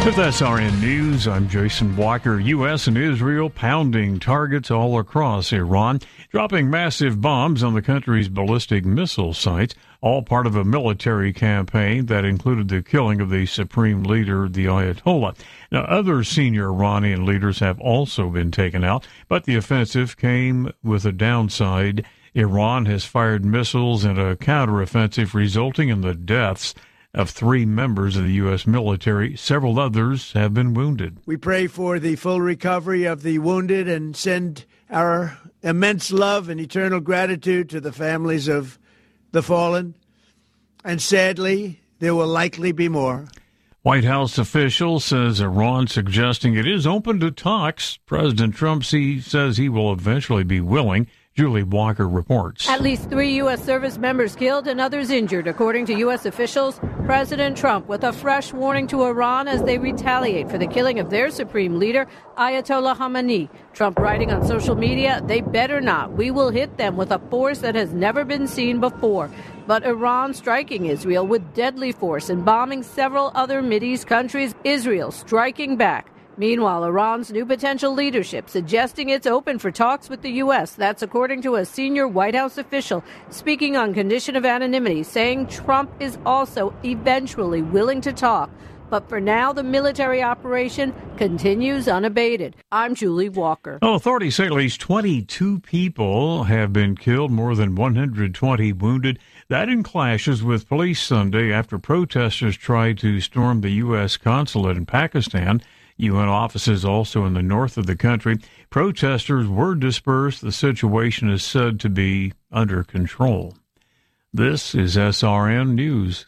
With SRN News, I'm Jason Walker. U.S. and Israel pounding targets all across Iran, dropping massive bombs on the country's ballistic missile sites, all part of a military campaign that included the killing of the supreme leader, the Ayatollah. Now, other senior Iranian leaders have also been taken out, but the offensive came with a downside. Iran has fired missiles in a counteroffensive, resulting in the deaths of 3 members of the U.S. military. Several others have been wounded. We pray for the full recovery of the wounded and send our immense love and eternal gratitude to the families of the fallen. And sadly, there will likely be more. White House official says Iran suggesting it is open to talks. President Trump says he will eventually be willing. Julie Walker reports. At least 3 U.S. service members killed and others injured, according to U.S. officials. President Trump with a fresh warning to Iran as they retaliate for the killing of their supreme leader, Ayatollah Khamenei. Trump writing on social media, "They better not. We will hit them with a force that has never been seen before." But Iran striking Israel with deadly force and bombing several other Mideast countries, Israel striking back. Meanwhile, Iran's new potential leadership suggesting it's open for talks with the U.S. That's according to a senior White House official speaking on condition of anonymity, saying Trump is also eventually willing to talk. But for now, the military operation continues unabated. I'm Julie Walker. Authorities say at least 22 people have been killed, more than 120 wounded. That in clashes with police Sunday after protesters tried to storm the U.S. consulate in Pakistan. UN offices also in the north of the country. Protesters were dispersed. The situation is said to be under control. This is SRN News.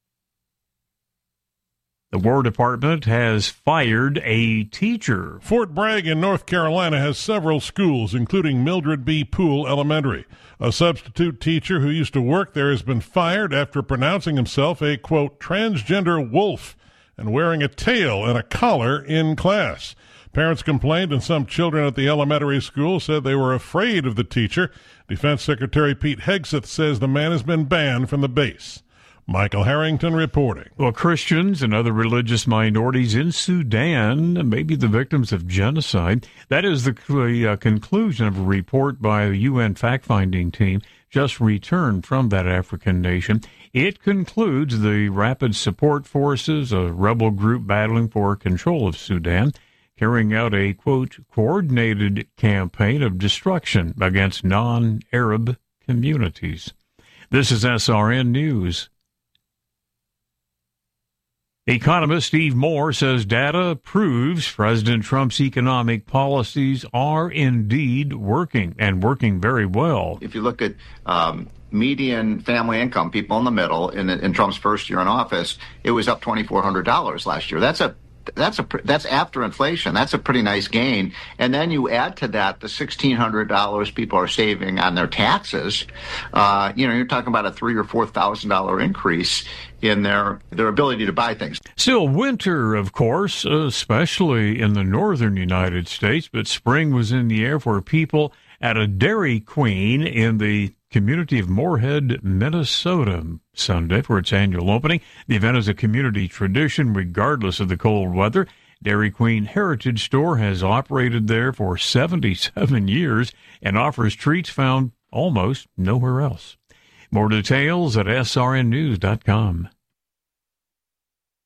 The War Department has fired a teacher. Fort Bragg in North Carolina has several schools, including Mildred B. Poole Elementary. A substitute teacher who used to work there has been fired after pronouncing himself a, quote, transgender wolf and wearing a tail and a collar in class. Parents complained, and some children at the elementary school said they were afraid of the teacher. Defense Secretary Pete Hegseth says the man has been banned from the base. Michael Harrington reporting. Well, Christians and other religious minorities in Sudan may be the victims of genocide. That is the conclusion of a report by a UN fact-finding team just returned from that African nation. It concludes the Rapid Support Forces, a rebel group battling for control of Sudan, carrying out a, quote, coordinated campaign of destruction against non-Arab communities. This is SRN News. Economist Steve Moore says data proves President Trump's economic policies are indeed working, and working very well. If you look at median family income, people in the middle, in Trump's first year in office, it was up $2,400 last year. That's after inflation. That's a pretty nice gain. And then you add to that the $1,600 people are saving on their taxes. You're talking about a $3,000 or $4,000 increase in their ability to buy things. Still winter, of course, especially in the northern United States, but spring was in the air for people at a Dairy Queen in the community of Moorhead, Minnesota, Sunday for its annual opening. The event is a community tradition regardless of the cold weather. Dairy Queen Heritage Store has operated there for 77 years and offers treats found almost nowhere else. More details at srnnews.com.